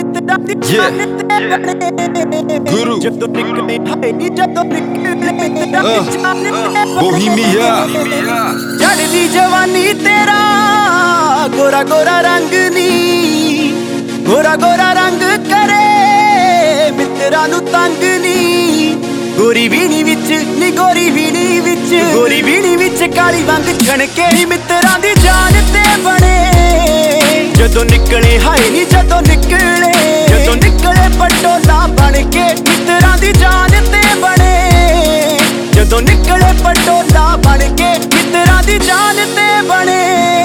Yeah, Guru, Bohemia, चढ़दी जवानी तेरा गोरा गोरा रंग नी, गोरा गोरा रंग करे मित्रा नू तंग नी। गोरी बीनी विच नी गोरी बीनी विच, गोरी बीनी विच काली वंग छणके ही मित्रा दी जान ते बने। जदों निकले हाय नी जदों निकले पटोला बन के मित्रा दी जान ते बने। जदों निकले पटोला बन के मित्रा दी जान ते बने।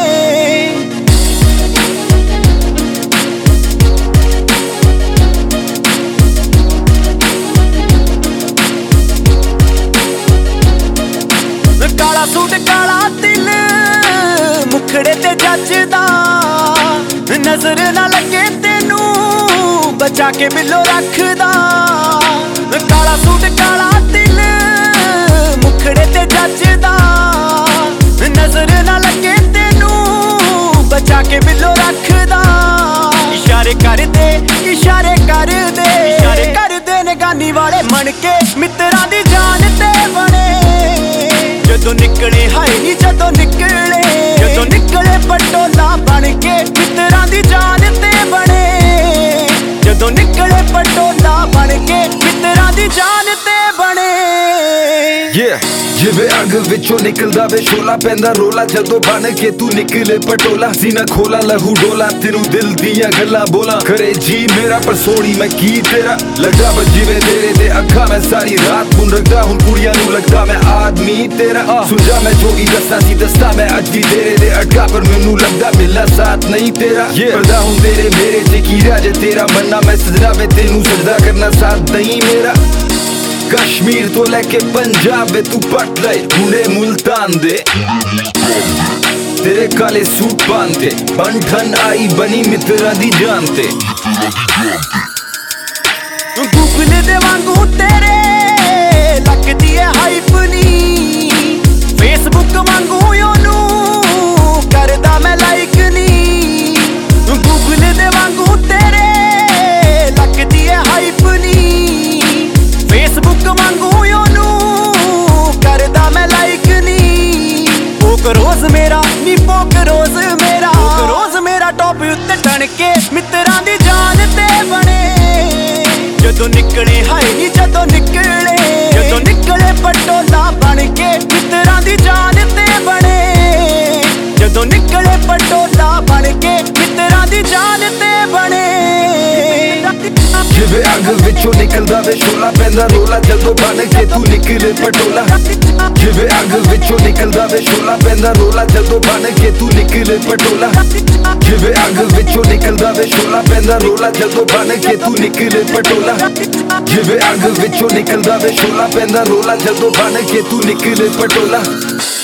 काला सूट काला दिल मुखड़े ते जचदा, नजर ना लगे तेनू बचा के बिलो रखदा। काला सूट काला दिल मुखड़े ते जचदा, नजर ना लगे तेनू बचा के बिलो रखदा। इशारे कर दे इशारे कर दे इशारे कर दे निगानी वाले मन के मित्रा दी जान ते बने। जदों निकले हाय नी जदों निकले पटोला बन के मित्रा दी जान ते बने। जदों निकले पटोला बन के मित्रा दी जान ते बने। जिवे अग विचों निकलदा वे शोला पैंदा रोला। जदों बन के तू निकले पटोला, सीना खोला लहू डोला। तेनू दिल दियां गल्लां बोला करे जी मेरा, पर सोनी मैं की तेरा लगदा बस जिवें तेरे ते अखा। मैं सारी रात मुन रखदा हुण कुड़ियां नू लगदा मैं आदमी तेरा। सुझा मैं जो ही दस्सां सी दस्सां मैं अज भी तेरे दे अटका, पर मैनू लगदा मेरा साथ नहीं तेरा। करदा हुण तेरे मेरे च की राज तेरा बनना। मैं सजदा वे तेनू सजदा करना साथ नहीं मेरा। कश्मीर तो लेके पंजाब वे तू पट ले हुणे मुल्तान दे। तेरे काले सूट पांदे बंठन आई बनी मित्रा दी जान ते। गूगल दे वांगू तेरे लगदी है हाइप नी, फेसबुक वांगू ओनू करदा मैं लाइक नी। गूगल दे वांगू तेरे लगदी है हाइप नी, फेसबुक वांगू ओनू करदा मैं लाइक नी। पोक रोज मेरा नी पोक रोज मेरा टॉप उत्ते टन के मित्रा दी जान ते बने। जदों निकले हाय नी जदों निकले पटोला बन के मित्रा दी जान ते बने। जदों निकले पटोला बन के मित्रा दी जान ते बने। जिवे अग विचों निकलदा वे शोला पैंदा रोला। जदों बन के तू निकले पटोला, जिवे अग विचों निकलदा वे शोला पैंदा रोला। जदों बन के तू निकले पटोला, जिवे अग विचों निकलदा वे शोला पैंदा रोला। जदों बन के तू निकले पटोला, जिवे अग विचों निकलदा वे शोला पैंदा रोला। जदों बन के तू निकले पटोला।